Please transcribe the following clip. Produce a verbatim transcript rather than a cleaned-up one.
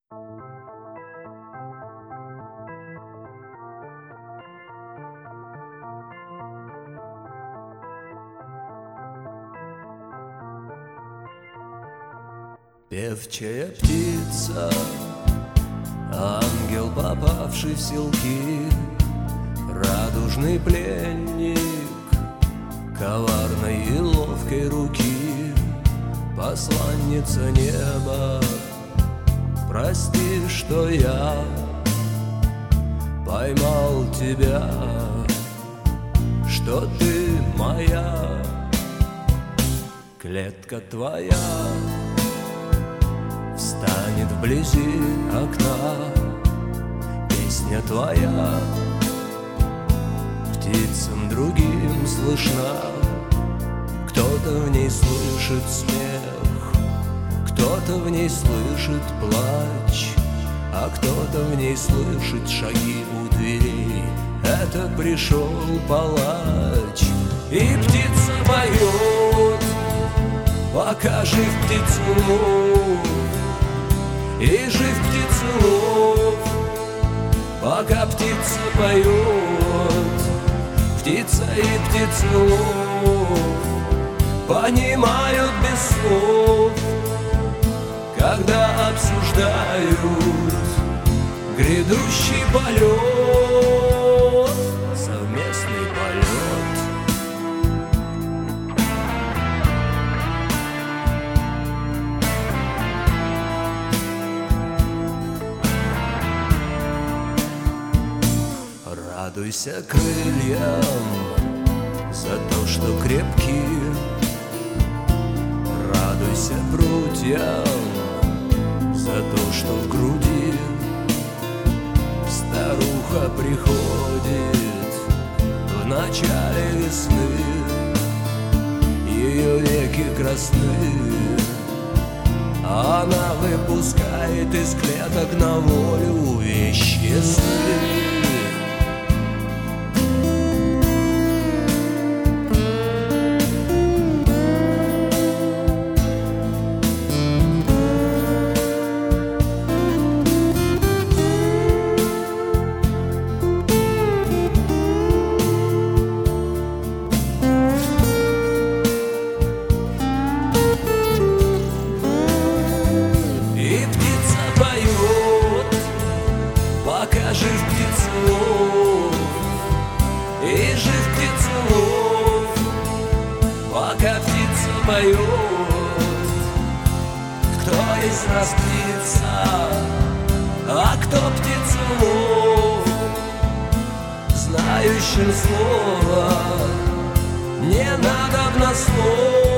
Певчая птица, ангел, попавший в селки, радужный пленник коварной и ловкой руки, посланница неба. Прости, что я поймал тебя, что ты моя, клетка твоя встанет вблизи окна. Песня твоя птицам другим слышна. Кто-то в ней слышит смех, кто-то в ней слышит плач, а кто-то в ней слышит шаги у дверей. Это пришел палач. И птица поет, пока жив птицелов, и жив птицелов, пока птица поет. Птица и птицелов понимают без слов, когда обсуждают грядущий полет, совместный полет. Радуйся крыльям за то, что крепки, радуйся прутьям за то, что в груди. Старуха приходит в начале весны, ее веки красны, а она выпускает из клеток на волю вещи сны. Пока жив птицелов, и жив птицелов, пока птица поет. Кто из нас птица, а кто птицелов, знающим слово не надобно слов.